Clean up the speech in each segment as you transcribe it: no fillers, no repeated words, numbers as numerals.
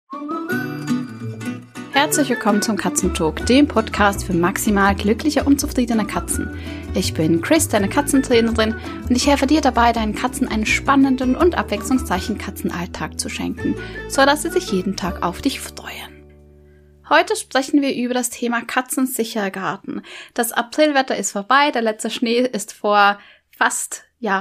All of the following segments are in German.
Herzlich willkommen zum Katzentalk, dem Podcast für maximal glückliche und zufriedene Katzen. Ich bin Chris, deine Katzentrainerin, und ich helfe dir dabei, deinen Katzen einen spannenden und abwechslungsreichen Katzenalltag zu schenken, sodass sie sich jeden Tag auf dich freuen. Heute sprechen wir über das Thema katzensicherer Garten. Das Aprilwetter ist vorbei, der letzte Schnee ist vor fast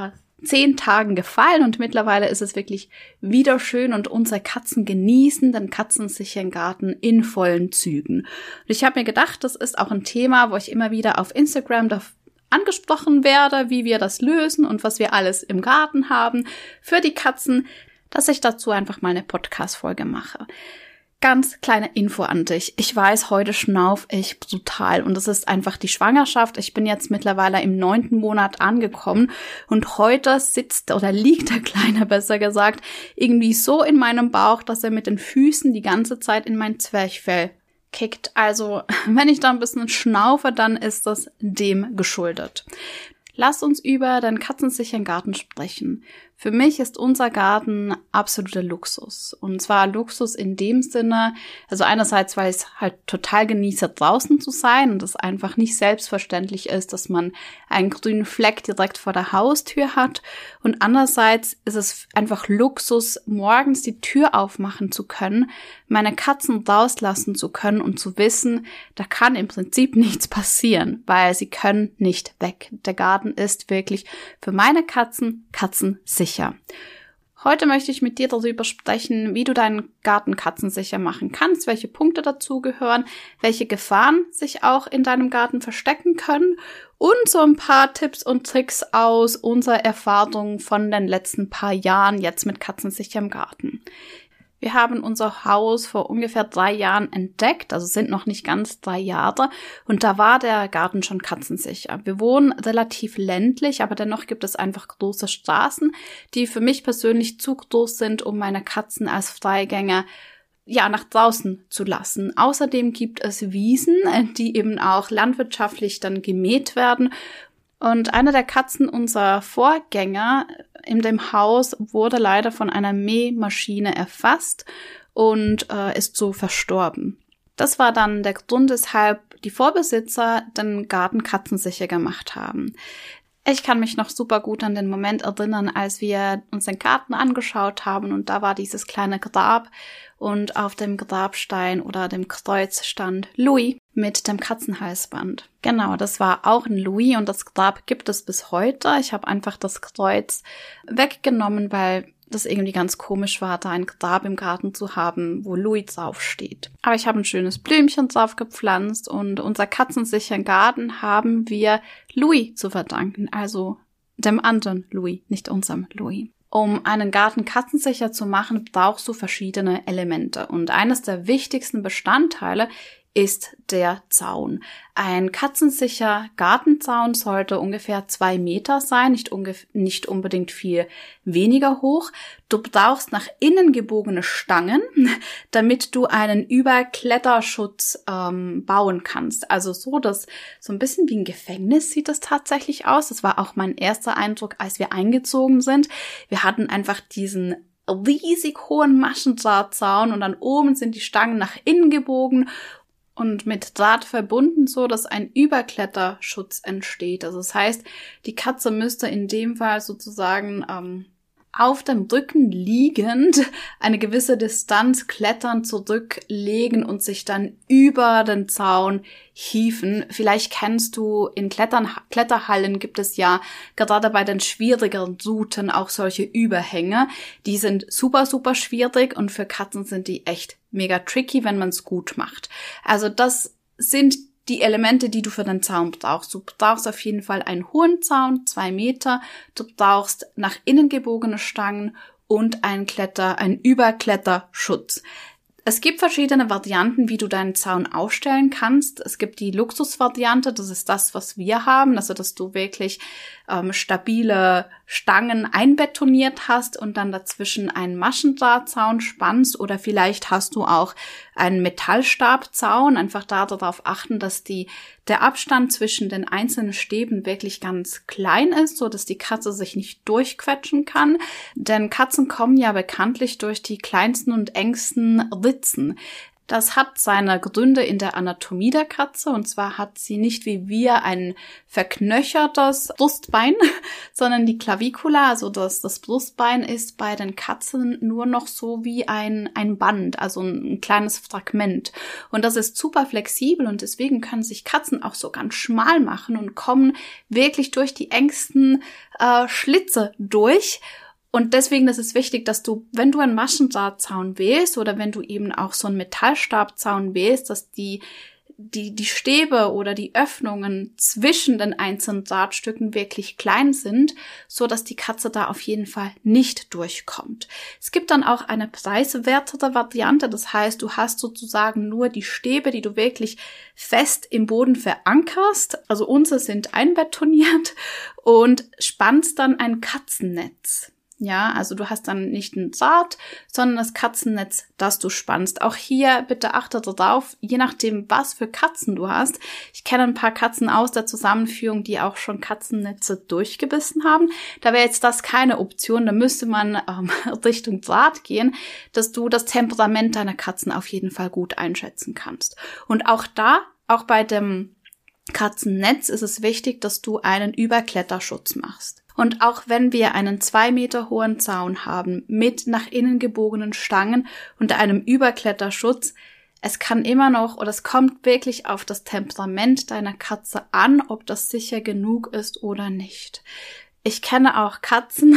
10 Tagen gefallen und mittlerweile ist es wirklich wieder schön und unsere Katzen genießen den katzensicheren Garten in vollen Zügen. Und ich habe mir gedacht, das ist auch ein Thema, wo ich immer wieder auf Instagram angesprochen werde, wie wir das lösen und was wir alles im Garten haben für die Katzen, dass ich dazu einfach mal eine Podcast-Folge mache. Ganz kleine Info an dich. Ich weiß, heute schnauf ich brutal und das ist einfach die Schwangerschaft. Ich bin jetzt mittlerweile im 9. Monat angekommen und heute liegt der Kleine, besser gesagt, irgendwie so in meinem Bauch, dass er mit den Füßen die ganze Zeit in mein Zwerchfell kickt. Also, wenn ich da ein bisschen schnaufe, dann ist das dem geschuldet. Lass uns über den katzensicheren Garten sprechen. Für mich ist unser Garten absoluter Luxus. Und zwar Luxus in dem Sinne, also einerseits, weil ich es halt total genieße, draußen zu sein und es einfach nicht selbstverständlich ist, dass man einen grünen Fleck direkt vor der Haustür hat. Und andererseits ist es einfach Luxus, morgens die Tür aufmachen zu können, meine Katzen rauslassen zu können und zu wissen, da kann im Prinzip nichts passieren, weil sie können nicht weg. Der Garten ist wirklich für meine Katzen sicher. Heute möchte ich mit dir darüber sprechen, wie du deinen Garten katzensicher machen kannst, welche Punkte dazugehören, welche Gefahren sich auch in deinem Garten verstecken können und so ein paar Tipps und Tricks aus unserer Erfahrung von den letzten paar Jahren jetzt mit katzensicherem Garten. Wir haben unser Haus vor ungefähr 3 Jahren entdeckt, also sind noch nicht ganz 3 Jahre, und da war der Garten schon katzensicher. Wir wohnen relativ ländlich, aber dennoch gibt es einfach große Straßen, die für mich persönlich zu groß sind, um meine Katzen als Freigänger nach draußen zu lassen. Außerdem gibt es Wiesen, die eben auch landwirtschaftlich dann gemäht werden. Und eine der Katzen unserer Vorgänger in dem Haus wurde leider von einer Mähmaschine erfasst und ist so verstorben. Das war dann der Grund, weshalb die Vorbesitzer den Garten katzensicher gemacht haben. Ich kann mich noch super gut an den Moment erinnern, als wir uns den Garten angeschaut haben und da war dieses kleine Grab und auf dem Grabstein oder dem Kreuz stand Louis mit dem Katzenhalsband. Genau, das war auch ein Louis und das Grab gibt es bis heute. Ich habe einfach das Kreuz weggenommen, weil das irgendwie ganz komisch war, da ein Grab im Garten zu haben, wo Louis draufsteht. Aber ich habe ein schönes Blümchen drauf gepflanzt und unser katzensicheren Garten haben wir Louis zu verdanken, also dem anderen Louis, nicht unserem Louis. Um einen Garten katzensicher zu machen, brauchst du verschiedene Elemente und eines der wichtigsten Bestandteile ist der Zaun. Ein katzensicher Gartenzaun sollte ungefähr 2 Meter sein, nicht unbedingt viel weniger hoch. Du brauchst nach innen gebogene Stangen, damit du einen Überkletterschutz bauen kannst. Also so ein bisschen wie ein Gefängnis sieht das tatsächlich aus. Das war auch mein erster Eindruck, als wir eingezogen sind. Wir hatten einfach diesen riesig hohen Maschendrahtzaun und dann oben sind die Stangen nach innen gebogen und mit Draht verbunden, so dass ein Überkletterschutz entsteht. Also das heißt, die Katze müsste in dem Fall sozusagen auf dem Rücken liegend eine gewisse Distanz klettern, zurücklegen und sich dann über den Zaun hieven. Vielleicht kennst du, in Kletterhallen gibt es ja gerade bei den schwierigeren Routen auch solche Überhänge. Die sind super, super schwierig und für Katzen sind die echt mega tricky, wenn man es gut macht. Also das sind die Elemente, die du für den Zaun brauchst. Du brauchst auf jeden Fall einen hohen Zaun, 2 Meter. Du brauchst nach innen gebogene Stangen und einen Überkletterschutz. Es gibt verschiedene Varianten, wie du deinen Zaun aufstellen kannst. Es gibt die Luxusvariante, das ist das, was wir haben, also dass du wirklich stabile Stangen einbetoniert hast und dann dazwischen einen Maschendrahtzaun spannst, oder vielleicht hast du auch einen Metallstabzaun. Einfach darauf achten, dass die der Abstand zwischen den einzelnen Stäben wirklich ganz klein ist, so dass die Katze sich nicht durchquetschen kann. Denn Katzen kommen ja bekanntlich durch die kleinsten und engsten Ritzen. Das hat seine Gründe in der Anatomie der Katze, und zwar hat sie nicht wie wir ein verknöchertes Brustbein, sondern die Clavicula, also das Brustbein, ist bei den Katzen nur noch so wie ein Band, also ein kleines Fragment. Und das ist super flexibel und deswegen können sich Katzen auch so ganz schmal machen und kommen wirklich durch die engsten Schlitze durch. Und deswegen ist es wichtig, dass du, wenn du einen Maschendrahtzaun wählst oder wenn du eben auch so einen Metallstabzaun wählst, dass die Stäbe oder die Öffnungen zwischen den einzelnen Drahtstücken wirklich klein sind, so dass die Katze da auf jeden Fall nicht durchkommt. Es gibt dann auch eine preiswertere Variante, das heißt, du hast sozusagen nur die Stäbe, die du wirklich fest im Boden verankerst, also unsere sind einbetoniert, und spannst dann ein Katzennetz. Ja, also du hast dann nicht ein Draht, sondern das Katzennetz, das du spannst. Auch hier bitte achte darauf, je nachdem, was für Katzen du hast. Ich kenne ein paar Katzen aus der Zusammenführung, die auch schon Katzennetze durchgebissen haben. Da wäre jetzt das keine Option, da müsste man Richtung Draht gehen, dass du das Temperament deiner Katzen auf jeden Fall gut einschätzen kannst. Und auch bei dem Katzennetz ist es wichtig, dass du einen Überkletterschutz machst. Und auch wenn wir einen 2 Meter hohen Zaun haben mit nach innen gebogenen Stangen und einem Überkletterschutz, es kann immer noch oder es kommt wirklich auf das Temperament deiner Katze an, ob das sicher genug ist oder nicht. Ich kenne auch Katzen,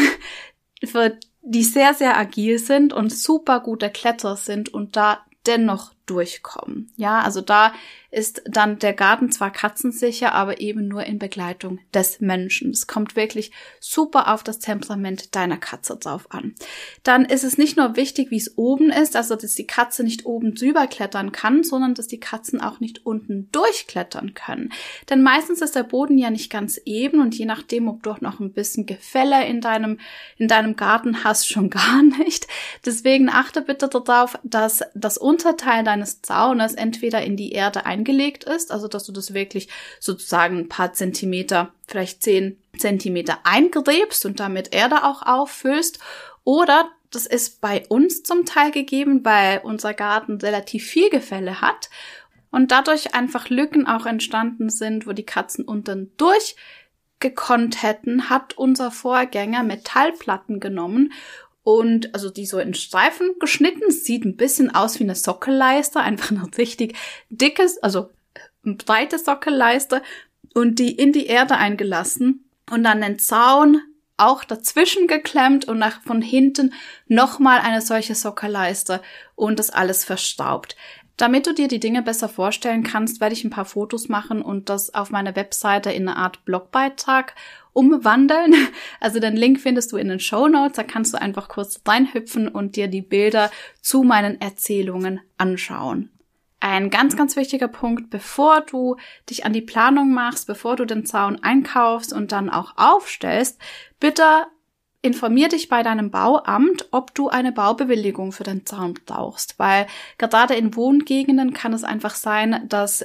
die sehr, sehr agil sind und super gute Kletterer sind und da dennoch durchkommen. Ja, also da ist dann der Garten zwar katzensicher, aber eben nur in Begleitung des Menschen. Es kommt wirklich super auf das Temperament deiner Katze drauf an. Dann ist es nicht nur wichtig, wie es oben ist, also dass die Katze nicht oben drüber klettern kann, sondern dass die Katzen auch nicht unten durchklettern können. Denn meistens ist der Boden ja nicht ganz eben und je nachdem, ob du auch noch ein bisschen Gefälle in deinem Garten hast, schon gar nicht. Deswegen achte bitte darauf, dass das Unterteil deines Zaunes entweder in die Erde eingelegt ist, also dass du das wirklich sozusagen ein paar Zentimeter, vielleicht 10 Zentimeter eingräbst und damit Erde auch auffüllst, oder das ist bei uns zum Teil gegeben, weil unser Garten relativ viel Gefälle hat und dadurch einfach Lücken auch entstanden sind, wo die Katzen unten durchgekonnt hätten, hat unser Vorgänger Metallplatten genommen und also die so in Streifen geschnitten. Sieht ein bisschen aus wie eine Sockelleiste, einfach eine richtig dickes, also breite Sockelleiste und die in die Erde eingelassen und dann den Zaun auch dazwischen geklemmt und von hinten nochmal eine solche Sockelleiste und das alles verstaubt. Damit du dir die Dinge besser vorstellen kannst, werde ich ein paar Fotos machen und das auf meiner Webseite in eine Art Blogbeitrag umwandeln. Also den Link findest du in den Shownotes, da kannst du einfach kurz reinhüpfen und dir die Bilder zu meinen Erzählungen anschauen. Ein ganz, ganz wichtiger Punkt, bevor du dich an die Planung machst, bevor du den Zaun einkaufst und dann auch aufstellst, bitte informier dich bei deinem Bauamt, ob du eine Baubewilligung für den Zaun brauchst, weil gerade in Wohngegenden kann es einfach sein, dass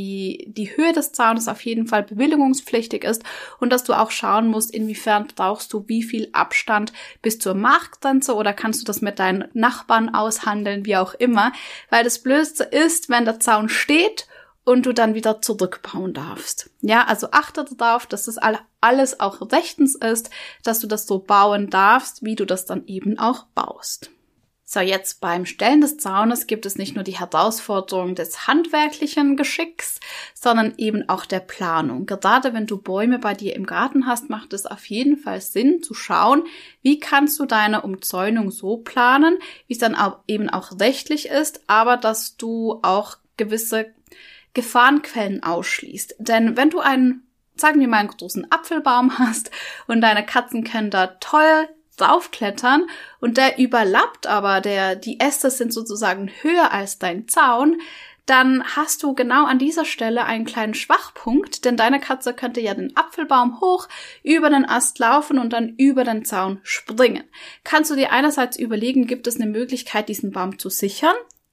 die Höhe des Zaunes auf jeden Fall bewilligungspflichtig ist und dass du auch schauen musst, inwiefern brauchst du wie viel Abstand bis zur Marktgrenze oder kannst du das mit deinen Nachbarn aushandeln, wie auch immer, weil das Blödste ist, wenn der Zaun steht und du dann wieder zurückbauen darfst. Ja, also achte darauf, dass das alles auch rechtens ist, dass du das so bauen darfst, wie du das dann eben auch baust. So, jetzt beim Stellen des Zaunes gibt es nicht nur die Herausforderung des handwerklichen Geschicks, sondern eben auch der Planung. Gerade wenn du Bäume bei dir im Garten hast, macht es auf jeden Fall Sinn zu schauen, wie kannst du deine Umzäunung so planen, wie es dann auch eben auch rechtlich ist, aber dass du auch gewisse Gefahrenquellen ausschließt. Denn wenn du sagen wir mal, einen großen Apfelbaum hast und deine Katzen können da toll draufklettern und der überlappt aber, die Äste sind sozusagen höher als dein Zaun, dann hast du genau an dieser Stelle einen kleinen Schwachpunkt, denn deine Katze könnte ja den Apfelbaum hoch über den Ast laufen und dann über den Zaun springen. Kannst du dir einerseits überlegen, gibt es eine Möglichkeit, diesen Baum zu sichern?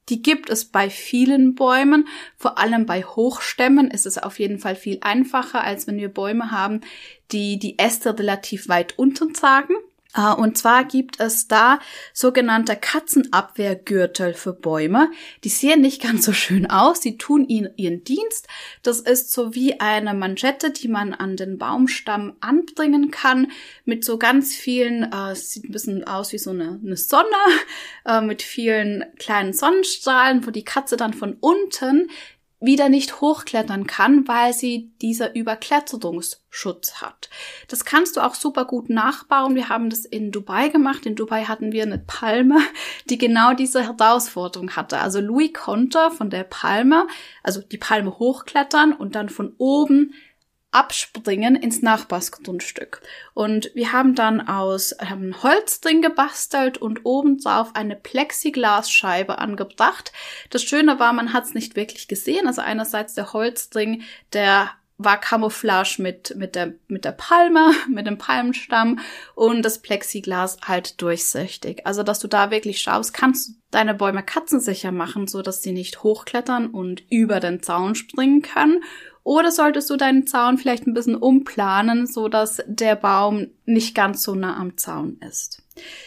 Die gibt es bei vielen Bäumen, vor allem bei Hochstämmen ist es auf jeden Fall viel einfacher, als wenn wir Bäume haben, die die Äste relativ weit unten tragen. Und zwar gibt es da sogenannte Katzenabwehrgürtel für Bäume. Die sehen nicht ganz so schön aus, sie tun ihren Dienst. Das ist so wie eine Manschette, die man an den Baumstamm anbringen kann, mit so ganz vielen, sieht ein bisschen aus wie so eine Sonne, mit vielen kleinen Sonnenstrahlen, wo die Katze dann von unten wieder nicht hochklettern kann, weil sie dieser Überkletterungsschutz hat. Das kannst du auch super gut nachbauen. Wir haben das in Dubai gemacht. In Dubai hatten wir eine Palme, die genau diese Herausforderung hatte. Also Louis konnte von der Palme, also die Palme hochklettern und dann von oben abspringen ins Nachbarsgrundstück. Und wir haben dann aus ein Holzding gebastelt und obendrauf eine Plexiglasscheibe angebracht. Das Schöne war, man hat es nicht wirklich gesehen. Also einerseits der Holzding, der war Camouflage mit der Palme, mit dem Palmenstamm und das Plexiglas halt durchsichtig. Also, dass du da wirklich schaust, kannst du deine Bäume katzensicher machen, so dass sie nicht hochklettern und über den Zaun springen können. Oder solltest du deinen Zaun vielleicht ein bisschen umplanen, so dass der Baum nicht ganz so nah am Zaun ist.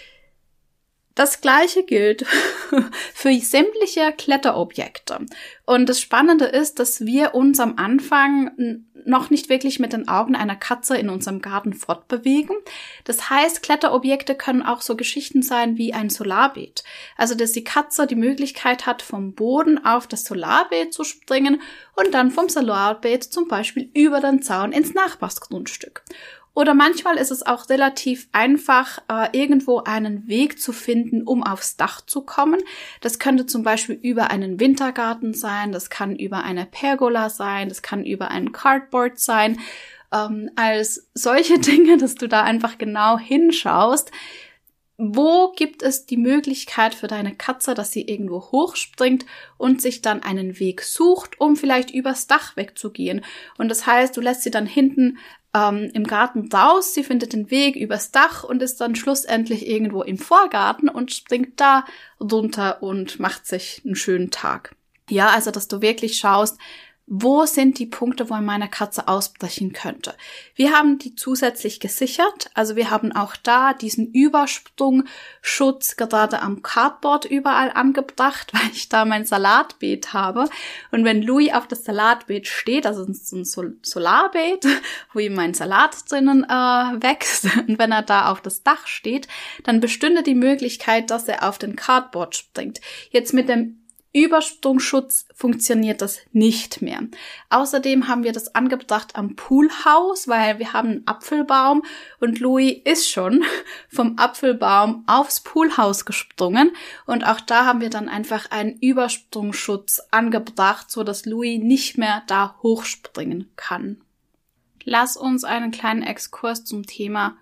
Das Gleiche gilt für sämtliche Kletterobjekte. Und das Spannende ist, dass wir uns am Anfang noch nicht wirklich mit den Augen einer Katze in unserem Garten fortbewegen. Das heißt, Kletterobjekte können auch so Geschichten sein wie ein Solarbeet. Also, dass die Katze die Möglichkeit hat, vom Boden auf das Solarbeet zu springen und dann vom Solarbeet zum Beispiel über den Zaun ins Nachbarsgrundstück. Oder manchmal ist es auch relativ einfach, irgendwo einen Weg zu finden, um aufs Dach zu kommen. Das könnte zum Beispiel über einen Wintergarten sein, das kann über eine Pergola sein, das kann über ein Cardboard sein. Als solche Dinge, dass du da einfach genau hinschaust, wo gibt es die Möglichkeit für deine Katze, dass sie irgendwo hochspringt und sich dann einen Weg sucht, um vielleicht übers Dach wegzugehen. Und das heißt, du lässt sie dann hinten im Garten raus, sie findet den Weg übers Dach und ist dann schlussendlich irgendwo im Vorgarten und springt da runter und macht sich einen schönen Tag. Ja, also, dass du wirklich schaust, wo sind die Punkte, wo meine Katze ausbrechen könnte. Wir haben die zusätzlich gesichert, also wir haben auch da diesen Übersprungschutz gerade am Cardboard überall angebracht, weil ich da mein Salatbeet habe. Und wenn Louis auf das Salatbeet steht, also so ein Solarbeet, wo ihm mein Salat drinnen wächst, und wenn er da auf das Dach steht, dann bestünde die Möglichkeit, dass er auf den Cardboard springt. Jetzt mit dem Übersprungsschutz funktioniert das nicht mehr. Außerdem haben wir das angebracht am Poolhaus, weil wir haben einen Apfelbaum und Louis ist schon vom Apfelbaum aufs Poolhaus gesprungen und auch da haben wir dann einfach einen Übersprungsschutz angebracht, so dass Louis nicht mehr da hochspringen kann. Lass uns einen kleinen Exkurs zum Thema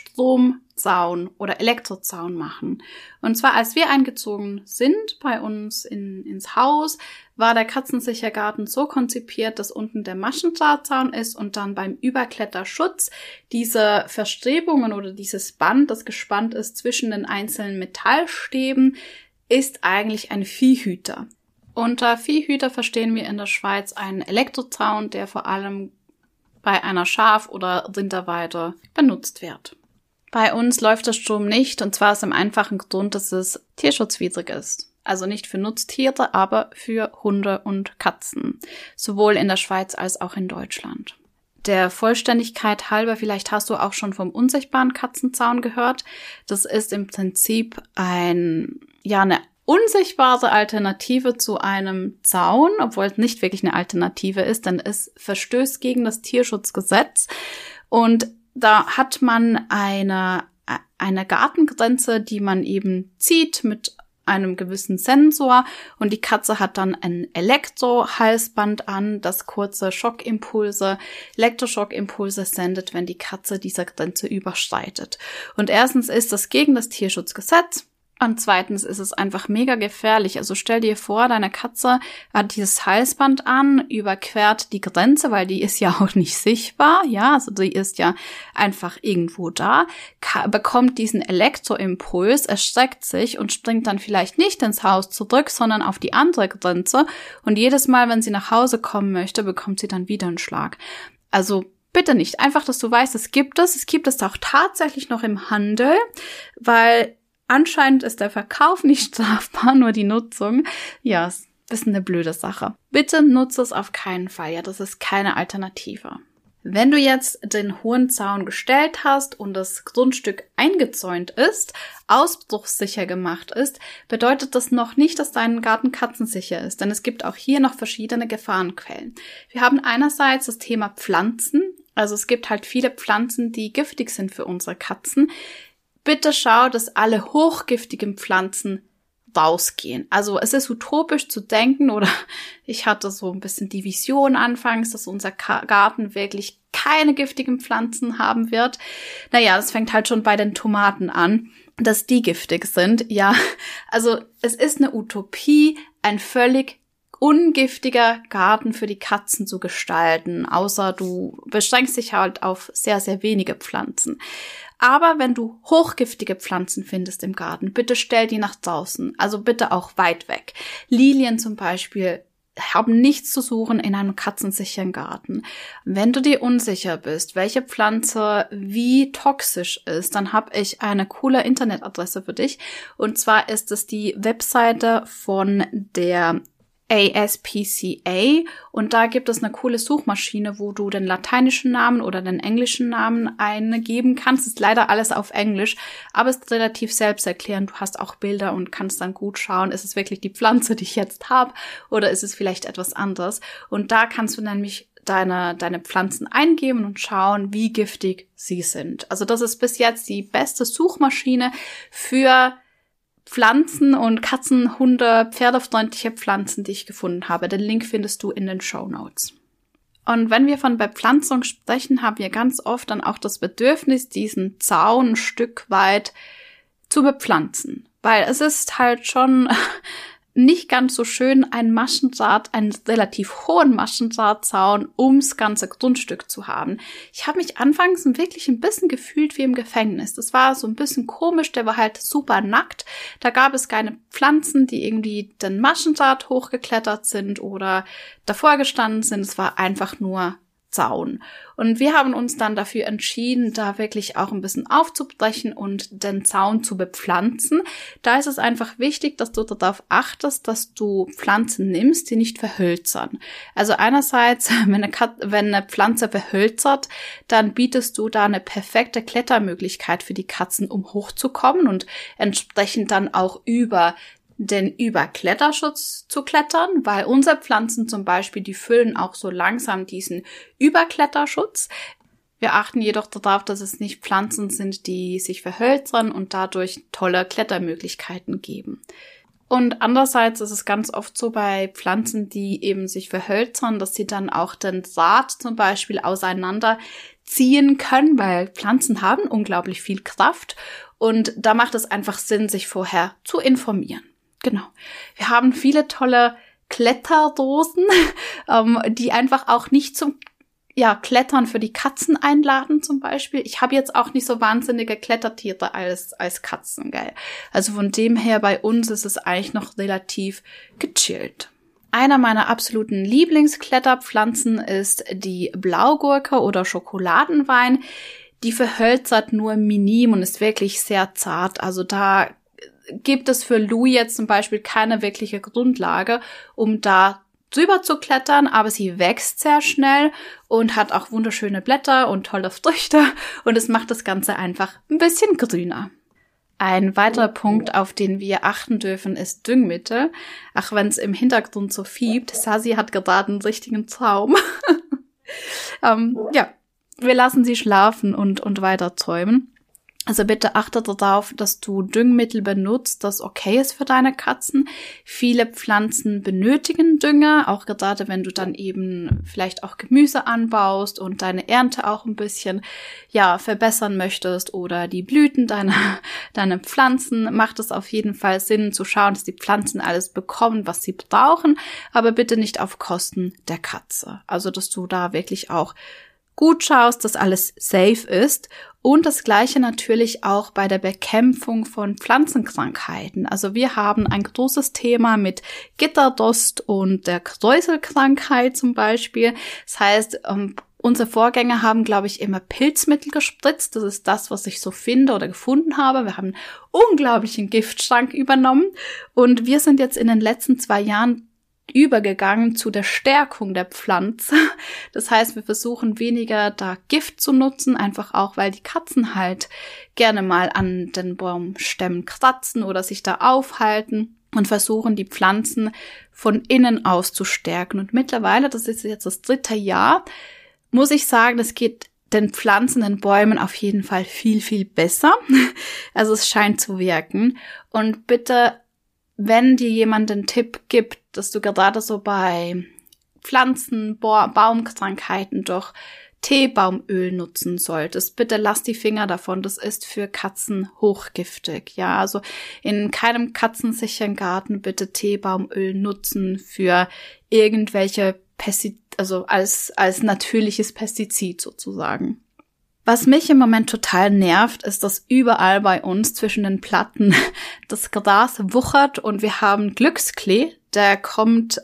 Stromzaun oder Elektrozaun machen. Und zwar, als wir eingezogen sind bei uns ins Haus, war der Katzensichergarten so konzipiert, dass unten der Maschendrahtzaun ist und dann beim Überkletterschutz diese Verstrebungen oder dieses Band, das gespannt ist zwischen den einzelnen Metallstäben, ist eigentlich ein Viehhüter. Unter Viehhüter verstehen wir in der Schweiz einen Elektrozaun, der vor allem bei einer Schaf- oder Rinderweide benutzt wird. Bei uns läuft der Strom nicht, und zwar aus dem einfachen Grund, dass es tierschutzwidrig ist. Also nicht für Nutztiere, aber für Hunde und Katzen. Sowohl in der Schweiz als auch in Deutschland. Der Vollständigkeit halber, vielleicht hast du auch schon vom unsichtbaren Katzenzaun gehört. Das ist im Prinzip eine unsichtbare Alternative zu einem Zaun, obwohl es nicht wirklich eine Alternative ist, denn es verstößt gegen das Tierschutzgesetz. Und da hat man eine Gartengrenze, die man eben zieht mit einem gewissen Sensor, und die Katze hat dann ein Elektrohalsband an, das kurze Elektroschockimpulse sendet, wenn die Katze diese Grenze überschreitet. Und erstens ist das gegen das Tierschutzgesetz. Und zweitens ist es einfach mega gefährlich. Also stell dir vor, deine Katze hat dieses Halsband an, überquert die Grenze, weil die ist ja auch nicht sichtbar. Ja, also die ist ja einfach irgendwo da, bekommt diesen Elektroimpuls, erschreckt sich und springt dann vielleicht nicht ins Haus zurück, sondern auf die andere Grenze. Und jedes Mal, wenn sie nach Hause kommen möchte, bekommt sie dann wieder einen Schlag. Also bitte nicht. Einfach, dass du weißt, es gibt es. Es gibt es auch tatsächlich noch im Handel, weil anscheinend ist der Verkauf nicht strafbar, nur die Nutzung. Ja, ist ein bisschen eine blöde Sache. Bitte nutze es auf keinen Fall. Ja, das ist keine Alternative. Wenn du jetzt den hohen Zaun gestellt hast und das Grundstück eingezäunt ist, ausbruchssicher gemacht ist, bedeutet das noch nicht, dass dein Garten katzensicher ist. Denn es gibt auch hier noch verschiedene Gefahrenquellen. Wir haben einerseits das Thema Pflanzen. Also es gibt halt viele Pflanzen, die giftig sind für unsere Katzen. Bitte schau, dass alle hochgiftigen Pflanzen rausgehen. Also es ist utopisch zu denken, oder ich hatte so ein bisschen die Vision anfangs, dass unser Garten wirklich keine giftigen Pflanzen haben wird. Naja, das fängt halt schon bei den Tomaten an, dass die giftig sind. Ja, also es ist eine Utopie, ein völlig ungiftiger Garten für die Katzen zu gestalten, außer du beschränkst dich halt auf sehr, sehr wenige Pflanzen. Aber wenn du hochgiftige Pflanzen findest im Garten, bitte stell die nach draußen, also bitte auch weit weg. Lilien zum Beispiel haben nichts zu suchen in einem katzensicheren Garten. Wenn du dir unsicher bist, welche Pflanze wie toxisch ist, dann habe ich eine coole Internetadresse für dich. Und zwar ist es die Webseite von der ASPCA, und da gibt es eine coole Suchmaschine, wo du den lateinischen Namen oder den englischen Namen eingeben kannst. Es ist leider alles auf Englisch, aber es ist relativ selbsterklärend. Du hast auch Bilder und kannst dann gut schauen, ist es wirklich die Pflanze, die ich jetzt habe, oder ist es vielleicht etwas anderes. Und da kannst du nämlich deine Pflanzen eingeben und schauen, wie giftig sie sind. Also das ist bis jetzt die beste Suchmaschine für Pflanzen und Katzen, Hunde, pferdefreundliche Pflanzen, die ich gefunden habe. Den Link findest du in den Shownotes. Und wenn wir von Bepflanzung sprechen, haben wir ganz oft dann auch das Bedürfnis, diesen Zaun ein Stück weit zu bepflanzen. Weil es ist halt schon nicht ganz so schön, einen relativ hohen Maschendrahtzaun ums ganze Grundstück zu haben. Ich habe mich anfangs wirklich ein bisschen gefühlt wie im Gefängnis. Das war so ein bisschen komisch, der war halt super nackt. Da gab es keine Pflanzen, die irgendwie den Maschendraht hochgeklettert sind oder davor gestanden sind. Es war einfach nur Zaun. Und wir haben uns dann dafür entschieden, da wirklich auch ein bisschen aufzubrechen und den Zaun zu bepflanzen. Da ist es einfach wichtig, dass du darauf achtest, dass du Pflanzen nimmst, die nicht verhölzern. Also einerseits, wenn eine Pflanze verhölzert, dann bietest du da eine perfekte Klettermöglichkeit für die Katzen, um hochzukommen und entsprechend dann auch über Kletterschutz zu klettern, weil unsere Pflanzen zum Beispiel, die füllen auch so langsam diesen Überkletterschutz. Wir achten jedoch darauf, dass es nicht Pflanzen sind, die sich verhölzern und dadurch tolle Klettermöglichkeiten geben. Und andererseits ist es ganz oft so bei Pflanzen, die eben sich verhölzern, dass sie dann auch den Saat zum Beispiel auseinanderziehen können, weil Pflanzen haben unglaublich viel Kraft und da macht es einfach Sinn, sich vorher zu informieren. Genau. Wir haben viele tolle Kletterdosen, die einfach auch nicht zum Klettern für die Katzen einladen zum Beispiel. Ich habe jetzt auch nicht so wahnsinnige Klettertiere als Katzen, gell. Also von dem her bei uns ist es eigentlich noch relativ gechillt. Einer meiner absoluten Lieblingskletterpflanzen ist die Blaugurke oder Schokoladenwein. Die verhölzert nur minim und ist wirklich sehr zart. Also da gibt es für Lou jetzt zum Beispiel keine wirkliche Grundlage, um da drüber zu klettern, aber sie wächst sehr schnell und hat auch wunderschöne Blätter und tolle Früchte und es macht das Ganze einfach ein bisschen grüner. Ein weiterer Punkt, auf den wir achten dürfen, ist Düngmittel. Ach, wenn es im Hintergrund so fiebt, Sassy hat gerade einen richtigen Traum. Wir lassen sie schlafen und weiter träumen. Also bitte achte darauf, dass du Düngemittel benutzt, das okay ist für deine Katzen. Viele Pflanzen benötigen Dünger, auch gerade wenn du dann eben vielleicht auch Gemüse anbaust und deine Ernte auch ein bisschen verbessern möchtest oder die Blüten deiner Pflanzen, macht es auf jeden Fall Sinn zu schauen, dass die Pflanzen alles bekommen, was sie brauchen, aber bitte nicht auf Kosten der Katze. Also dass du da wirklich auch gut schaust, dass alles safe ist. Und das Gleiche natürlich auch bei der Bekämpfung von Pflanzenkrankheiten. Also wir haben ein großes Thema mit Gitterdurst und der Kräuselkrankheit zum Beispiel. Das heißt, unsere Vorgänger haben, glaube ich, immer Pilzmittel gespritzt. Das ist das, was ich so finde oder gefunden habe. Wir haben einen unglaublichen Giftschrank übernommen. Und wir sind jetzt in den letzten 2 Jahren übergegangen zu der Stärkung der Pflanze. Das heißt, wir versuchen weniger da Gift zu nutzen, einfach auch, weil die Katzen halt gerne mal an den Baumstämmen kratzen oder sich da aufhalten und versuchen, die Pflanzen von innen aus zu stärken. Und mittlerweile, das ist jetzt das 3. Jahr, muss ich sagen, das geht den Pflanzen, den Bäumen auf jeden Fall viel, viel besser. Also es scheint zu wirken. Und bitte, wenn dir jemand den Tipp gibt, dass du gerade so bei Pflanzen, Baumkrankheiten doch Teebaumöl nutzen solltest, bitte lass die Finger davon. Das ist für Katzen hochgiftig. Ja, also in keinem katzensicheren Garten bitte Teebaumöl nutzen für irgendwelche also als natürliches Pestizid sozusagen. Was mich im Moment total nervt, ist, dass überall bei uns zwischen den Platten das Gras wuchert und wir haben Glücksklee, der kommt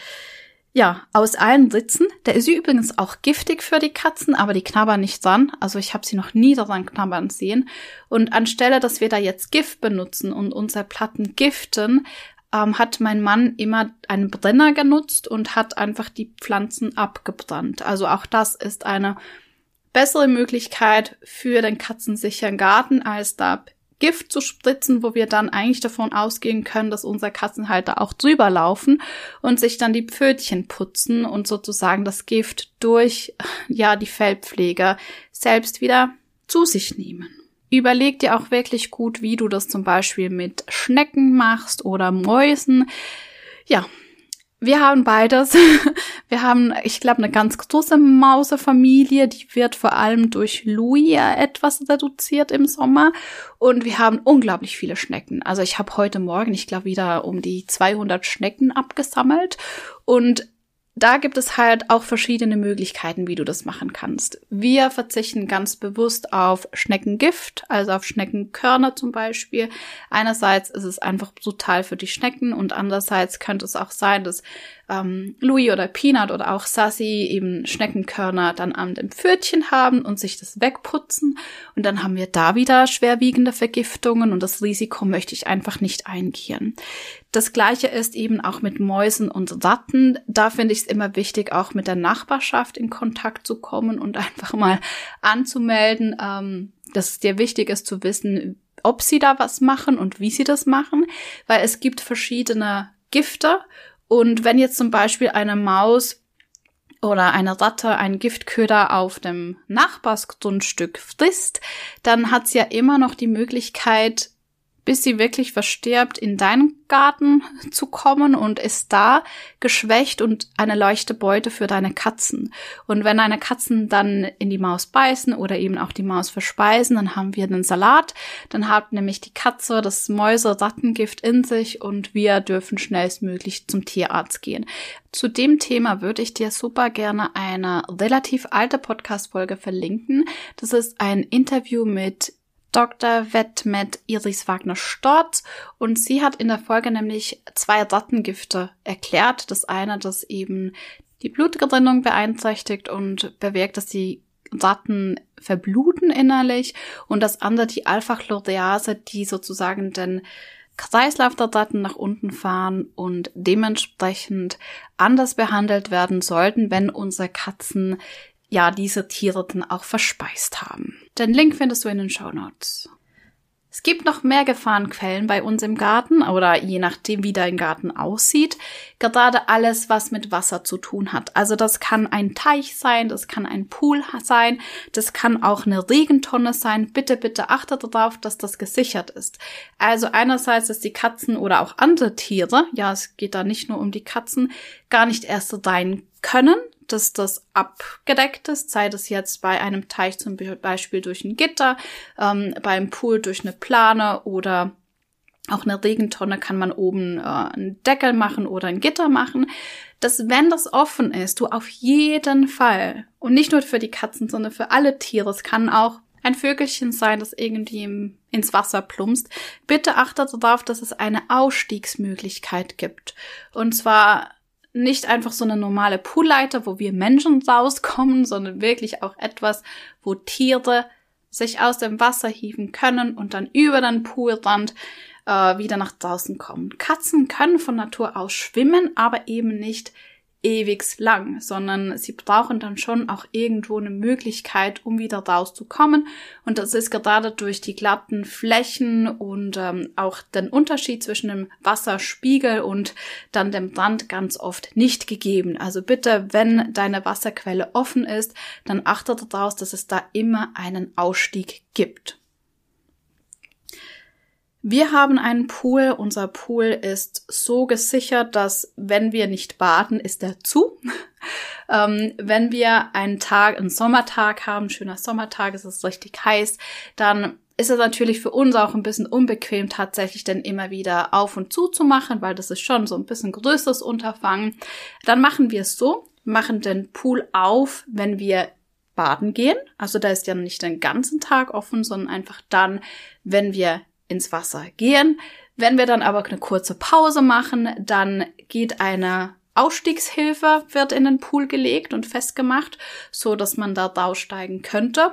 aus allen Ritzen. Der ist übrigens auch giftig für die Katzen, aber die knabbern nicht dran. Also ich habe sie noch nie daran knabbern sehen. Und anstelle, dass wir da jetzt Gift benutzen und unsere Platten giften, hat mein Mann immer einen Brenner genutzt und hat einfach die Pflanzen abgebrannt. Also auch das ist eine bessere Möglichkeit für den katzensicheren Garten, als da Gift zu spritzen, wo wir dann eigentlich davon ausgehen können, dass unsere Katzen halt da auch drüber laufen und sich dann die Pfötchen putzen und sozusagen das Gift durch die Fellpflege selbst wieder zu sich nehmen. Überleg dir auch wirklich gut, wie du das zum Beispiel mit Schnecken machst oder Mäusen. Ja, wir haben beides. Wir haben, ich glaube, eine ganz große Mausefamilie, die wird vor allem durch Louis etwas reduziert im Sommer. Und wir haben unglaublich viele Schnecken. Also ich habe heute Morgen, ich glaube, wieder um die 200 Schnecken abgesammelt. Und da gibt es halt auch verschiedene Möglichkeiten, wie du das machen kannst. Wir verzichten ganz bewusst auf Schneckengift, also auf Schneckenkörner zum Beispiel. Einerseits ist es einfach brutal für die Schnecken und andererseits könnte es auch sein, dass Louis oder Peanut oder auch Sassy eben Schneckenkörner dann an dem Pfötchen haben und sich das wegputzen. Und dann haben wir da wieder schwerwiegende Vergiftungen und das Risiko möchte ich einfach nicht eingehen. Das Gleiche ist eben auch mit Mäusen und Ratten. Da finde ich es immer wichtig, auch mit der Nachbarschaft in Kontakt zu kommen und einfach mal anzumelden, dass es dir wichtig ist zu wissen, ob sie da was machen und wie sie das machen, weil es gibt verschiedene Gifte. Und wenn jetzt zum Beispiel eine Maus oder eine Ratte einen Giftköder auf dem Nachbarsgrundstück frisst, dann hat sie ja immer noch die Möglichkeit, bis sie wirklich verstirbt, in deinen Garten zu kommen und ist da geschwächt und eine leichte Beute für deine Katzen. Und wenn deine Katzen dann in die Maus beißen oder eben auch die Maus verspeisen, dann haben wir einen Salat. Dann hat nämlich die Katze das Mäuse-Rattengift in sich und wir dürfen schnellstmöglich zum Tierarzt gehen. Zu dem Thema würde ich dir super gerne eine relativ alte Podcast-Folge verlinken. Das ist ein Interview mit Dr. Vet-Med Iris Wagner-Storz und sie hat in der Folge nämlich 2 Rattengifte erklärt. Das eine, das eben die Blutgerinnung beeinträchtigt und bewirkt, dass die Ratten verbluten innerlich und das andere die Alpha-Chlorase, die sozusagen den Kreislauf der Ratten nach unten fahren und dementsprechend anders behandelt werden sollten, wenn unsere Katzen diese Tiere dann auch verspeist haben. Den Link findest du in den Shownotes. Es gibt noch mehr Gefahrenquellen bei uns im Garten oder je nachdem, wie dein Garten aussieht. Gerade alles, was mit Wasser zu tun hat. Also das kann ein Teich sein, das kann ein Pool sein, das kann auch eine Regentonne sein. Bitte, bitte achtet darauf, dass das gesichert ist. Also einerseits, dass die Katzen oder auch andere Tiere, ja, es geht da nicht nur um die Katzen, gar nicht erst rein können, dass das abgedeckt ist, sei das jetzt bei einem Teich zum Beispiel durch ein Gitter, beim Pool durch eine Plane oder auch eine Regentonne kann man oben einen Deckel machen oder ein Gitter machen, dass wenn das offen ist, du auf jeden Fall, und nicht nur für die Katzen, sondern für alle Tiere, es kann auch ein Vögelchen sein, das irgendwie ins Wasser plumpst, bitte achtet darauf, dass es eine Ausstiegsmöglichkeit gibt. Und zwar nicht einfach so eine normale Poolleiter, wo wir Menschen rauskommen, sondern wirklich auch etwas, wo Tiere sich aus dem Wasser hieven können und dann über den Poolrand wieder nach draußen kommen. Katzen können von Natur aus schwimmen, aber eben nicht ewig lang, sondern sie brauchen dann schon auch irgendwo eine Möglichkeit, um wieder rauszukommen. Und das ist gerade durch die glatten Flächen und auch den Unterschied zwischen dem Wasserspiegel und dann dem Rand ganz oft nicht gegeben. Also bitte, wenn deine Wasserquelle offen ist, dann achte darauf, dass es da immer einen Ausstieg gibt. Wir haben einen Pool. Unser Pool ist so gesichert, dass wenn wir nicht baden, ist er zu. Wenn wir einen Sommertag haben, schöner Sommertag, es ist richtig heiß, dann ist es natürlich für uns auch ein bisschen unbequem, tatsächlich dann immer wieder auf und zu machen, weil das ist schon so ein bisschen größeres Unterfangen. Dann machen wir es so, machen den Pool auf, wenn wir baden gehen. Also da ist ja nicht den ganzen Tag offen, sondern einfach dann, wenn wir ins Wasser gehen. Wenn wir dann aber eine kurze Pause machen, dann geht eine Ausstiegshilfe, wird in den Pool gelegt und festgemacht, so dass man da raussteigen könnte.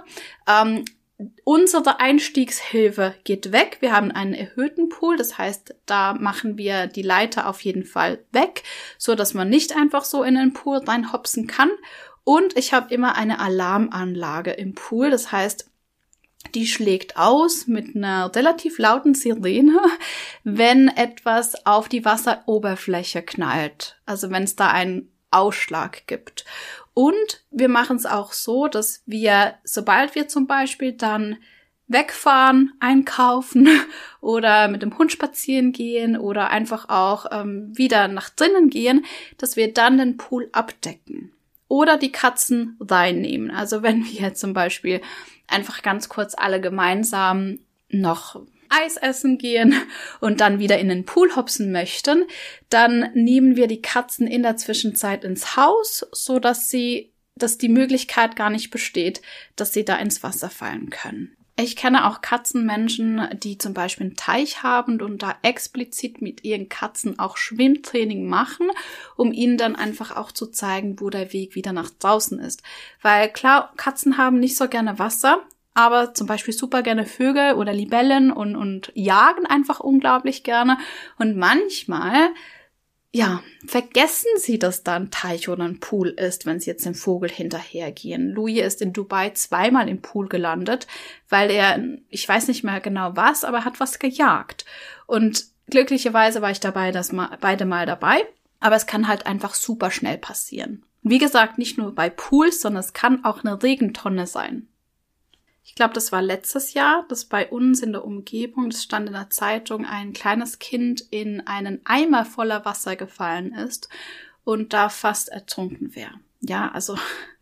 Unsere Einstiegshilfe geht weg. Wir haben einen erhöhten Pool, das heißt, da machen wir die Leiter auf jeden Fall weg, so dass man nicht einfach so in den Pool reinhopsen kann. Und ich habe immer eine Alarmanlage im Pool, das heißt, die schlägt aus mit einer relativ lauten Sirene, wenn etwas auf die Wasseroberfläche knallt. Also wenn es da einen Ausschlag gibt. Und wir machen es auch so, dass wir, sobald wir zum Beispiel dann wegfahren, einkaufen oder mit dem Hund spazieren gehen oder einfach auch wieder nach drinnen gehen, dass wir dann den Pool abdecken. Oder die Katzen reinnehmen. Also wenn wir zum Beispiel einfach ganz kurz alle gemeinsam noch Eis essen gehen und dann wieder in den Pool hopsen möchten, dann nehmen wir die Katzen in der Zwischenzeit ins Haus, so dass die Möglichkeit gar nicht besteht, dass sie da ins Wasser fallen können. Ich kenne auch Katzenmenschen, die zum Beispiel einen Teich haben und da explizit mit ihren Katzen auch Schwimmtraining machen, um ihnen dann einfach auch zu zeigen, wo der Weg wieder nach draußen ist. Weil klar, Katzen haben nicht so gerne Wasser, aber zum Beispiel super gerne Vögel oder Libellen und jagen einfach unglaublich gerne. Und manchmal, ja, vergessen sie, dass da ein Teich oder ein Pool ist, wenn sie jetzt dem Vogel hinterhergehen. Louis ist in Dubai 2-mal im Pool gelandet, weil er, ich weiß nicht mehr genau was, aber hat was gejagt. Und glücklicherweise war ich dabei, beide Mal dabei. Aber es kann halt einfach super schnell passieren. Wie gesagt, nicht nur bei Pools, sondern es kann auch eine Regentonne sein. Ich glaube, das war letztes Jahr, dass bei uns in der Umgebung, das stand in der Zeitung, ein kleines Kind in einen Eimer voller Wasser gefallen ist und da fast ertrunken wäre. Ja, also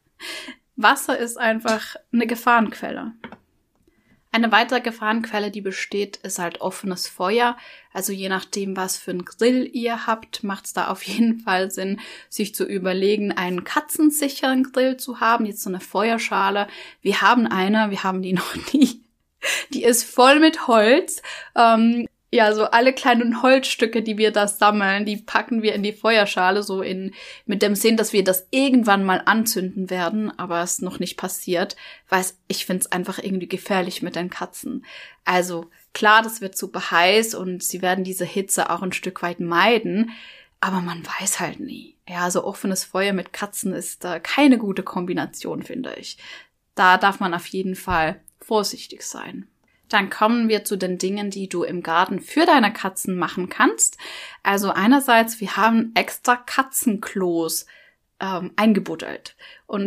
Wasser ist einfach eine Gefahrenquelle. Eine weitere Gefahrenquelle, die besteht, ist halt offenes Feuer. Also je nachdem, was für einen Grill ihr habt, macht es da auf jeden Fall Sinn, sich zu überlegen, einen katzensicheren Grill zu haben. Jetzt so eine Feuerschale. Wir haben die noch nie. Die ist voll mit Holz. Ja, so alle kleinen Holzstücke, die wir da sammeln, die packen wir in die Feuerschale, so mit dem Sinn, dass wir das irgendwann mal anzünden werden, aber es noch nicht passiert, weil ich finde es einfach irgendwie gefährlich mit den Katzen. Also klar, das wird super heiß und sie werden diese Hitze auch ein Stück weit meiden, aber man weiß halt nie. Ja, so offenes Feuer mit Katzen ist keine gute Kombination, finde ich. Da darf man auf jeden Fall vorsichtig sein. Dann kommen wir zu den Dingen, die du im Garten für deine Katzen machen kannst. Also einerseits, wir haben extra Katzenklos eingebuddelt. Und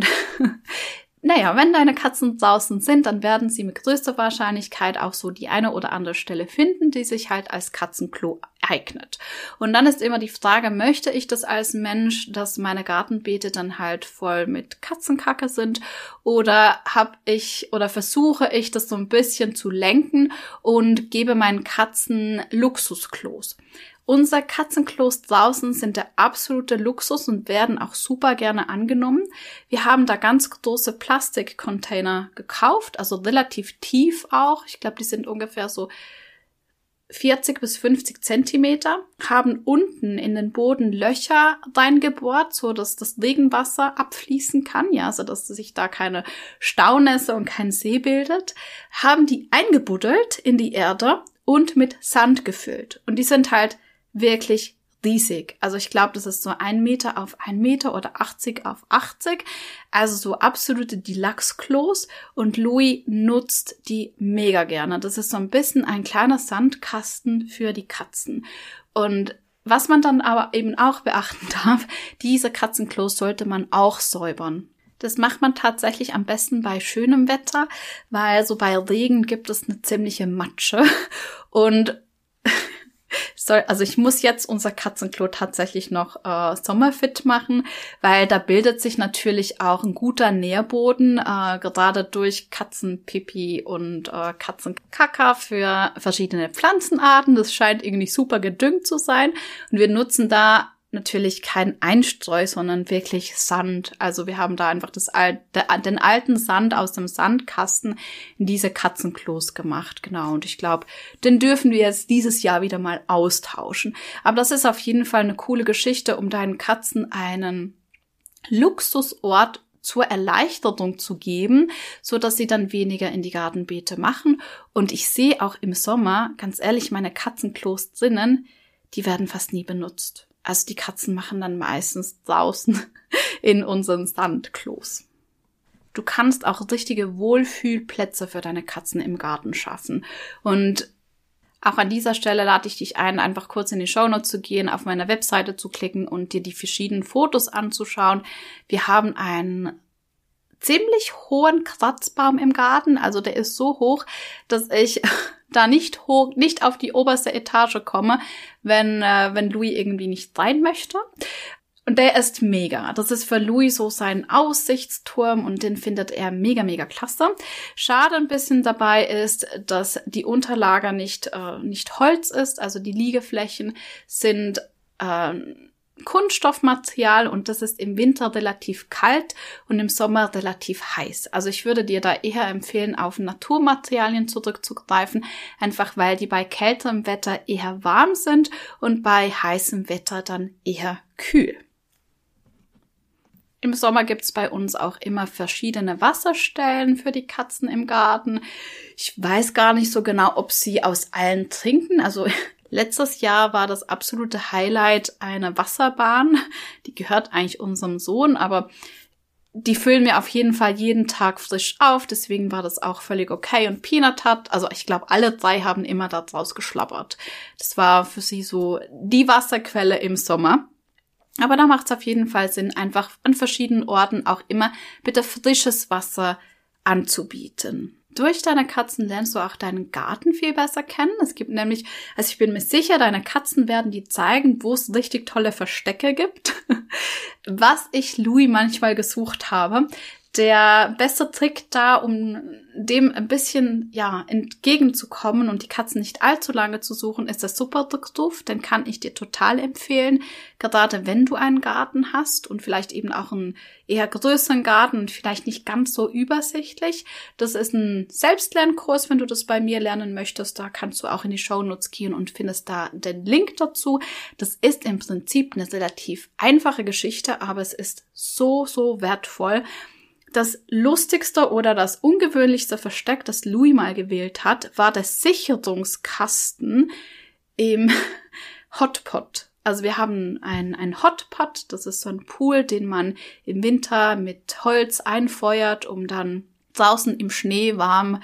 wenn deine Katzen draußen sind, dann werden sie mit größter Wahrscheinlichkeit auch so die eine oder andere Stelle finden, die sich halt als Katzenklo eignet. Und dann ist immer die Frage, möchte ich das als Mensch, dass meine Gartenbeete dann halt voll mit Katzenkacke sind, oder versuche ich das so ein bisschen zu lenken und gebe meinen Katzen Luxusklos. Unsere Katzenklos draußen sind der absolute Luxus und werden auch super gerne angenommen. Wir haben da ganz große Plastikcontainer gekauft, also relativ tief auch. Ich glaube, die sind ungefähr so 40 bis 50 Zentimeter, haben unten in den Boden Löcher reingebohrt, so dass das Regenwasser abfließen kann, ja, also dass sich da keine Staunässe und kein See bildet, haben die eingebuddelt in die Erde und mit Sand gefüllt. Und die sind halt wirklich riesig. Also ich glaube, das ist so 1 Meter auf 1 Meter oder 80 auf 80. Also so absolute Deluxe-Klos. Und Louis nutzt die mega gerne. Das ist so ein bisschen ein kleiner Sandkasten für die Katzen. Und was man dann aber eben auch beachten darf, diese Katzenklos sollte man auch säubern. Das macht man tatsächlich am besten bei schönem Wetter, weil so bei Regen gibt es eine ziemliche Matsche. Und ich muss jetzt unser Katzenklo tatsächlich noch sommerfit machen, weil da bildet sich natürlich auch ein guter Nährboden, gerade durch Katzenpipi und Katzenkaka für verschiedene Pflanzenarten. Das scheint irgendwie super gedüngt zu sein. Und wir nutzen da natürlich kein Einstreu, sondern wirklich Sand. Also wir haben da einfach den alten Sand aus dem Sandkasten in diese Katzenklos gemacht. Genau. Und ich glaube, den dürfen wir jetzt dieses Jahr wieder mal austauschen. Aber das ist auf jeden Fall eine coole Geschichte, um deinen Katzen einen Luxusort zur Erleichterung zu geben, so dass sie dann weniger in die Gartenbeete machen. Und ich sehe auch im Sommer, ganz ehrlich, meine Katzenklos drinnen, die werden fast nie benutzt. Also die Katzen machen dann meistens draußen in unseren Sandklos. Du kannst auch richtige Wohlfühlplätze für deine Katzen im Garten schaffen. Und auch an dieser Stelle lade ich dich ein, einfach kurz in die Shownotes zu gehen, auf meiner Webseite zu klicken und dir die verschiedenen Fotos anzuschauen. Wir haben einen ziemlich hohen Kratzbaum im Garten. Also der ist so hoch, dass ich da nicht auf die oberste Etage komme, wenn Louis irgendwie nicht rein möchte. Und der ist mega. Das ist für Louis so sein Aussichtsturm und den findet er mega, mega klasse. Schade ein bisschen dabei ist, dass die Unterlage nicht Holz ist. Also die Liegeflächen sind Kunststoffmaterial und das ist im Winter relativ kalt und im Sommer relativ heiß. Also ich würde dir da eher empfehlen, auf Naturmaterialien zurückzugreifen, einfach weil die bei kälterem Wetter eher warm sind und bei heißem Wetter dann eher kühl. Im Sommer gibt's bei uns auch immer verschiedene Wasserstellen für die Katzen im Garten. Ich weiß gar nicht so genau, ob sie aus allen trinken. Also letztes Jahr war das absolute Highlight eine Wasserbahn. Die gehört eigentlich unserem Sohn, aber die füllen wir auf jeden Fall jeden Tag frisch auf. Deswegen war das auch völlig okay. Und Peanut ich glaube, alle 3 haben immer da draus geschlabbert. Das war für sie so die Wasserquelle im Sommer. Aber da macht es auf jeden Fall Sinn, einfach an verschiedenen Orten auch immer bitte frisches Wasser anzubieten. Durch deine Katzen lernst du auch deinen Garten viel besser kennen. Es gibt nämlich, also ich bin mir sicher, deine Katzen werden dir zeigen, wo es richtig tolle Verstecke gibt. Was ich Louis manchmal gesucht habe. Der beste Trick da, um dem ein bisschen entgegenzukommen und die Katzen nicht allzu lange zu suchen, ist der Superdruckduft. Den kann ich dir total empfehlen, gerade wenn du einen Garten hast und vielleicht eben auch einen eher größeren Garten und vielleicht nicht ganz so übersichtlich. Das ist ein Selbstlernkurs, wenn du das bei mir lernen möchtest. Da kannst du auch in die Shownotes gehen und findest da den Link dazu. Das ist im Prinzip eine relativ einfache Geschichte, aber es ist so, so wertvoll. Das lustigste oder das ungewöhnlichste Versteck, das Louis mal gewählt hat, war der Sicherungskasten im Hotpot. Also wir haben einen Hotpot, das ist so ein Pool, den man im Winter mit Holz einfeuert, um dann draußen im Schnee warm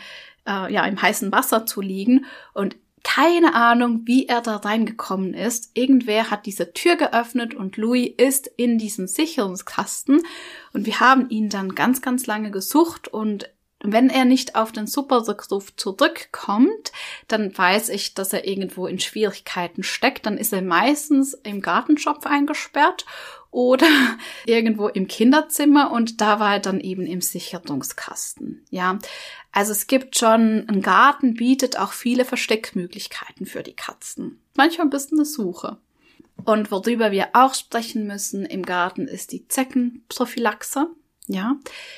im heißen Wasser zu liegen und keine Ahnung, wie er da reingekommen ist. Irgendwer hat diese Tür geöffnet und Louis ist in diesen Sicherungskasten und wir haben ihn dann ganz, ganz lange gesucht und wenn er nicht auf den Superrückruf zurückkommt, dann weiß ich, dass er irgendwo in Schwierigkeiten steckt. Dann ist er meistens im Gartenschopf eingesperrt oder irgendwo im Kinderzimmer und da war er dann eben im Sicherungskasten. Ja, also es gibt schon, ein Garten bietet auch viele Versteckmöglichkeiten für die Katzen. Manchmal ein bisschen eine Suche. Und worüber wir auch sprechen müssen im Garten ist die Zeckenprophylaxe. Ja,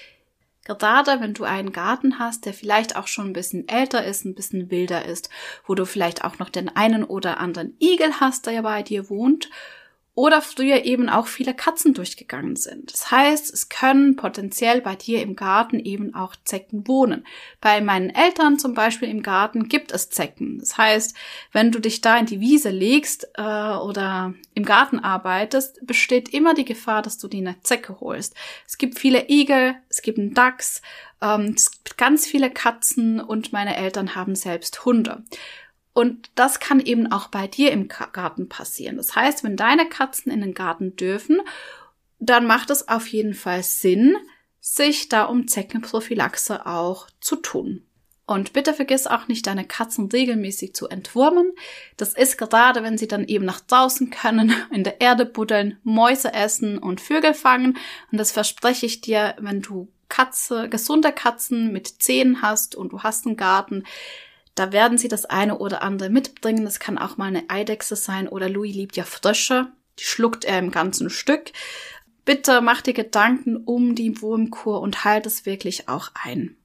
gerade wenn du einen Garten hast, der vielleicht auch schon ein bisschen älter ist, ein bisschen wilder ist, wo du vielleicht auch noch den einen oder anderen Igel hast, der ja bei dir wohnt, oder früher eben auch viele Katzen durchgegangen sind. Das heißt, es können potenziell bei dir im Garten eben auch Zecken wohnen. Bei meinen Eltern zum Beispiel im Garten gibt es Zecken. Das heißt, wenn du dich da in die Wiese legst oder im Garten arbeitest, besteht immer die Gefahr, dass du dir eine Zecke holst. Es gibt viele Igel, es gibt einen Dachs, es gibt ganz viele Katzen und meine Eltern haben selbst Hunde. Und das kann eben auch bei dir im Garten passieren. Das heißt, wenn deine Katzen in den Garten dürfen, dann macht es auf jeden Fall Sinn, sich da um Zeckenprophylaxe auch zu tun. Und bitte vergiss auch nicht, deine Katzen regelmäßig zu entwurmen. Das ist gerade, wenn sie dann eben nach draußen können, in der Erde buddeln, Mäuse essen und Vögel fangen. Und das verspreche ich dir, wenn du gesunde Katzen mit Zähnen hast und du hast einen Garten, da werden sie das eine oder andere mitbringen. Das kann auch mal eine Eidechse sein oder Louis liebt ja Frösche. Die schluckt er im ganzen Stück. Bitte mach dir Gedanken um die Wurmkur und halt es wirklich auch ein.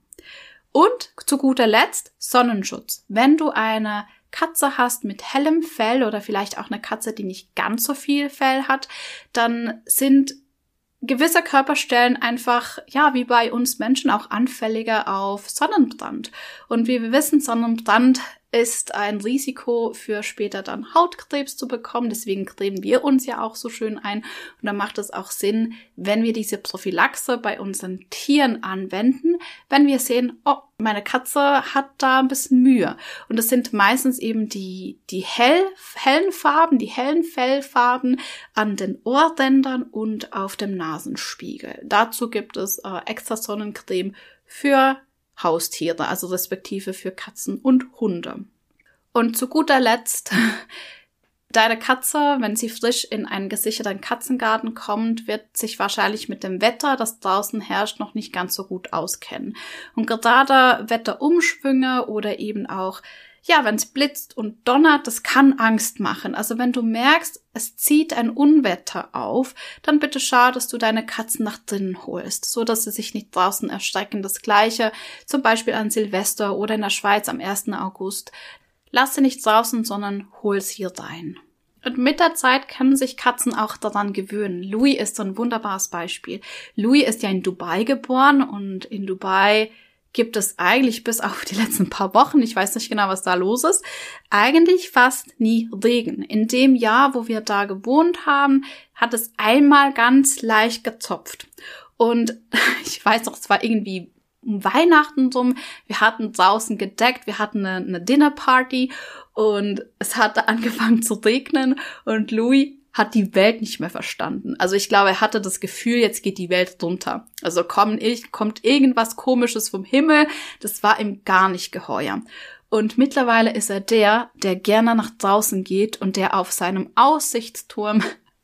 Und zu guter Letzt Sonnenschutz. Wenn du eine Katze hast mit hellem Fell oder vielleicht auch eine Katze, die nicht ganz so viel Fell hat, dann sind gewisse Körperstellen einfach, ja, wie bei uns Menschen auch anfälliger auf Sonnenbrand. Und wie wir wissen, Sonnenbrand ist ein Risiko für später dann Hautkrebs zu bekommen. Deswegen cremen wir uns ja auch so schön ein. Und da macht es auch Sinn, wenn wir diese Prophylaxe bei unseren Tieren anwenden, wenn wir sehen, oh, meine Katze hat da ein bisschen Mühe. Und das sind meistens eben die hellen Farben, die hellen Fellfarben an den Ohrrändern und auf dem Nasenspiegel. Dazu gibt es extra Sonnencreme für Haustiere, also respektive für Katzen und Hunde. Und zu guter Letzt, deine Katze, wenn sie frisch in einen gesicherten Katzengarten kommt, wird sich wahrscheinlich mit dem Wetter, das draußen herrscht, noch nicht ganz so gut auskennen. Und gerade Wetterumschwünge oder eben auch, ja, wenn es blitzt und donnert, das kann Angst machen. Also wenn du merkst, es zieht ein Unwetter auf, dann bitte schau, dass du deine Katzen nach drinnen holst, so dass sie sich nicht draußen erschrecken. Das Gleiche zum Beispiel an Silvester oder in der Schweiz am 1. August. Lass sie nicht draußen, sondern hol sie rein. Und mit der Zeit können sich Katzen auch daran gewöhnen. Louis ist so ein wunderbares Beispiel. Louis ist ja in Dubai geboren und in Dubai gibt es eigentlich bis auf die letzten paar Wochen, ich weiß nicht genau, was da los ist, eigentlich fast nie Regen. In dem Jahr, wo wir da gewohnt haben, hat es einmal ganz leicht gezopft. Und ich weiß noch, es war irgendwie um Weihnachten rum, wir hatten draußen gedeckt, wir hatten eine Dinnerparty und es hatte angefangen zu regnen und Louis hat die Welt nicht mehr verstanden. Also ich glaube, er hatte das Gefühl, jetzt geht die Welt runter. Also kommt irgendwas Komisches vom Himmel. Das war ihm gar nicht geheuer. Und mittlerweile ist er der gerne nach draußen geht und der auf seinem Aussichtsturm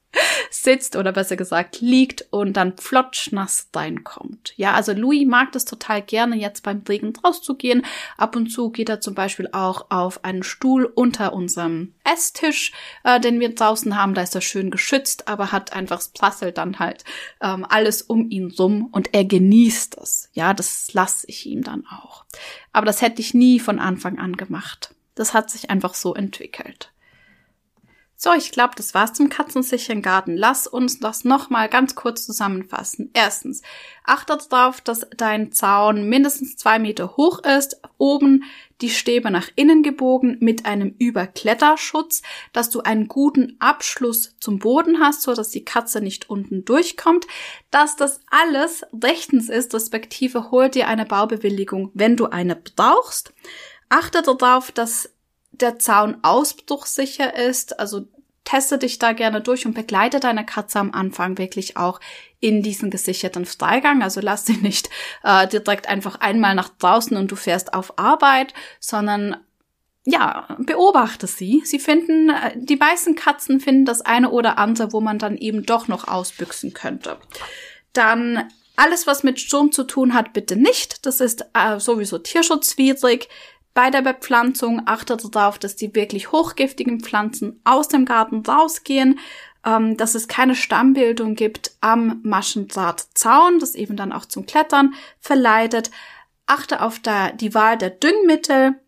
sitzt oder besser gesagt liegt und dann flotschnass reinkommt. Ja, also Louis mag das total gerne, jetzt beim Regen rauszugehen. Ab und zu geht er zum Beispiel auch auf einen Stuhl unter unserem Esstisch, den wir draußen haben. Da ist er schön geschützt, aber hat einfach, es prasselt dann halt alles um ihn rum und er genießt es. Ja, das lasse ich ihm dann auch. Aber das hätte ich nie von Anfang an gemacht. Das hat sich einfach so entwickelt. So, ich glaube, das war's zum katzensicheren Garten. Lass uns das nochmal ganz kurz zusammenfassen. Erstens, achte darauf, dass dein Zaun mindestens 2 Meter hoch ist, oben die Stäbe nach innen gebogen mit einem Überkletterschutz, dass du einen guten Abschluss zum Boden hast, so dass die Katze nicht unten durchkommt, dass das alles rechtens ist, respektive hol dir eine Baubewilligung, wenn du eine brauchst. Achte darauf, dass der Zaun ausbruchsicher ist, also teste dich da gerne durch und begleite deine Katze am Anfang wirklich auch in diesen gesicherten Freigang. Also lass sie nicht direkt einfach einmal nach draußen und du fährst auf Arbeit, sondern ja, beobachte sie. Die meisten Katzen finden das eine oder andere, wo man dann eben doch noch ausbüchsen könnte. Dann alles, was mit Sturm zu tun hat, bitte nicht. Das ist sowieso tierschutzwidrig. Bei der Bepflanzung achte darauf, dass die wirklich hochgiftigen Pflanzen aus dem Garten rausgehen, dass es keine Stammbildung gibt am Maschendrahtzaun, das eben dann auch zum Klettern verleitet. Achte auf die Wahl der Düngmittel,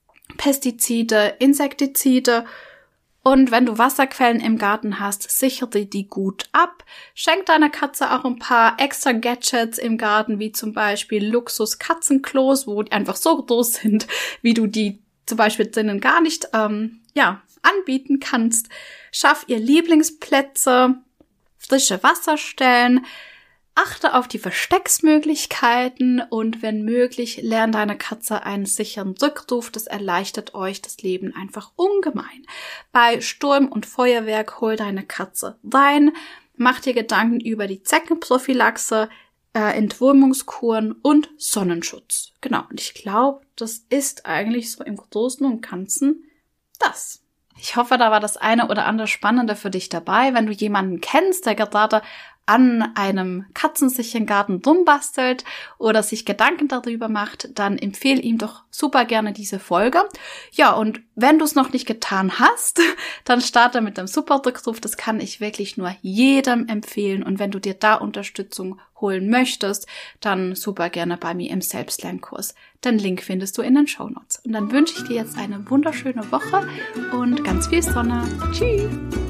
Pestizide, Insektizide. Und wenn du Wasserquellen im Garten hast, sichere die gut ab. Schenk deiner Katze auch ein paar extra Gadgets im Garten, wie zum Beispiel Luxus-Katzenklos, wo die einfach so groß sind, wie du die zum Beispiel drinnen gar nicht anbieten kannst. Schaff ihr Lieblingsplätze, frische Wasserstellen. Achte auf die Verstecksmöglichkeiten und wenn möglich, lern deiner Katze einen sicheren Rückruf. Das erleichtert euch das Leben einfach ungemein. Bei Sturm und Feuerwerk hol deine Katze rein. Mach dir Gedanken über die Zeckenprophylaxe, Entwurmungskuren und Sonnenschutz. Genau, und ich glaube, das ist eigentlich so im Großen und Ganzen das. Ich hoffe, da war das eine oder andere Spannende für dich dabei. Wenn du jemanden kennst, der gerade an einem katzensicheren Garten rumbastelt oder sich Gedanken darüber macht, dann empfehle ihm doch super gerne diese Folge. Ja, und wenn du es noch nicht getan hast, dann starte mit dem Super-Rückruf. Das kann ich wirklich nur jedem empfehlen. Und wenn du dir da Unterstützung holen möchtest, dann super gerne bei mir im Selbstlernkurs. Den Link findest du in den Shownotes. Und dann wünsche ich dir jetzt eine wunderschöne Woche und ganz viel Sonne. Tschüss!